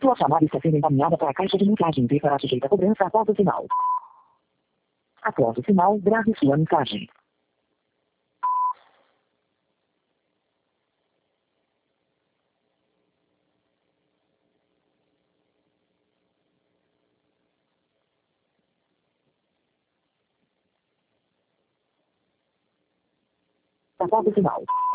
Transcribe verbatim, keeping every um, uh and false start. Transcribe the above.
Sua chamada está sendo encaminhada para a caixa de mensagens e será sujeita a cobrança após o sinal. Após o sinal, grave sua mensagem. Após o sinal.